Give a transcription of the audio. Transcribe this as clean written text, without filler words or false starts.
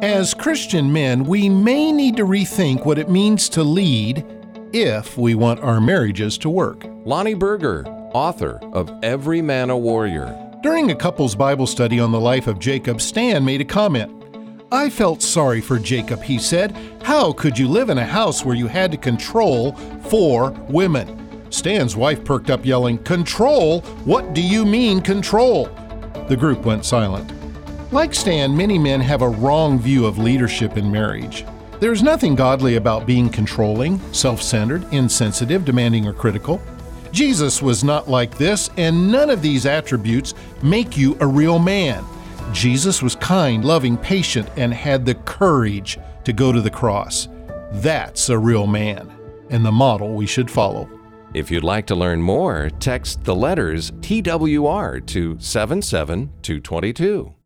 As Christian men, we may need to rethink what it means to lead if we want our marriages to work. Lonnie Berger, author of Every Man a Warrior. During a couple's Bible study on the life of Jacob, Stan made a comment. "I felt sorry for Jacob," he said. "How could you live in a house where you had to control 4 women?" Stan's wife perked up, yelling, "Control? What do you mean, control?" The group went silent. Like Stan, many men have a wrong view of leadership in marriage. There's nothing godly about being controlling, self-centered, insensitive, demanding, or critical. Jesus was not like this, and none of these attributes make you a real man. Jesus was kind, loving, patient, and had the courage to go to the cross. That's a real man, and the model we should follow. If you'd like to learn more, text the letters TWR to 77222.